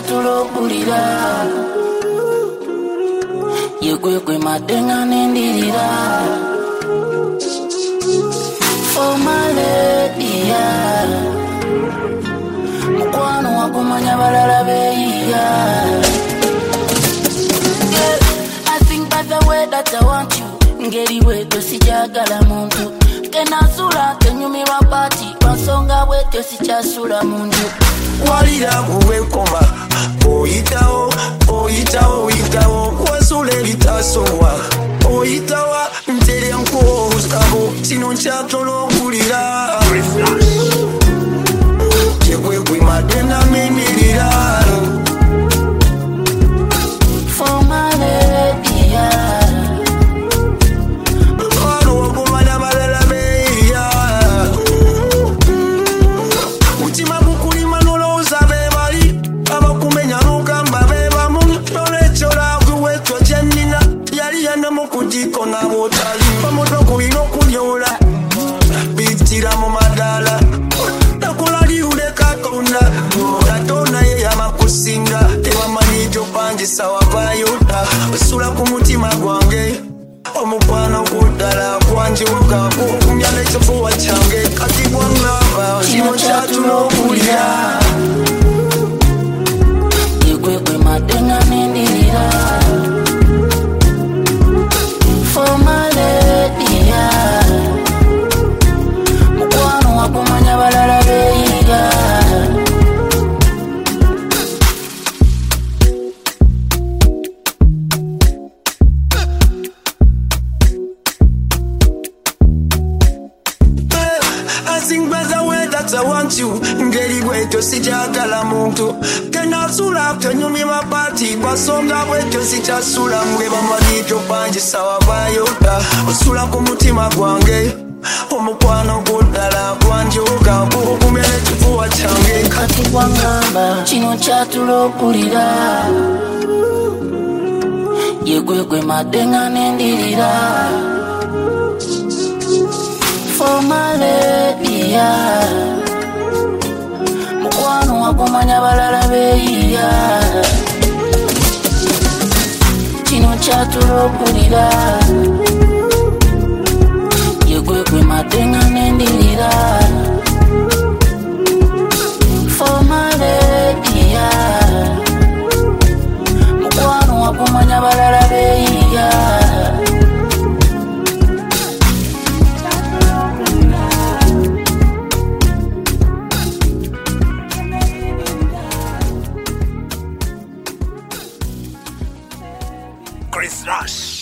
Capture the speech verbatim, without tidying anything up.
chatulopulira yekwekwe madenga nendirira for my lady yeah. Mukwano wakumanya balala beyiya I think by the way that I want you ngeri weto sijagala muntu kenasula kenyumirwa pati basonga weto sichasula muntu walira kuwekoma oyitawo oyitawo oyitawo wasule litasowa oyitawa ntere nkuwozabo sino nkyatolongulira yekwekwe madena minirira for my lady yeah. Kona botali pamoto kuino kunyola bitira mu madala nakola liule kakona katona ye amakusinga tebamanyijo panje sawa bayota usula ku mutima gwange omukwano kudala kwanje ukapo kumyale chofuwa change kati bwangaba sino chatulopulira yekwekwe madenga nendirira for my lady yeah. Mukwano wakumanya balala beyiga I think by the way that I want you ngeri weto sijagala muntu kenasula kenyumi mapati basonga weto sichasula mwe bamanyijo panje sawa bayota usula ku mutima gwange omukwano kudala kwanje ukapo kumyale chifuwa change kati kwangamba chino chatulopulira yekwekwe madenga nendirira for my lady yeah. Mukwano wakumanya balala beyiya chino chatulopulira yekwekwe madenga nendirira for my lady yeah. Mukwano wakumanya balala beyiya Chris Rush.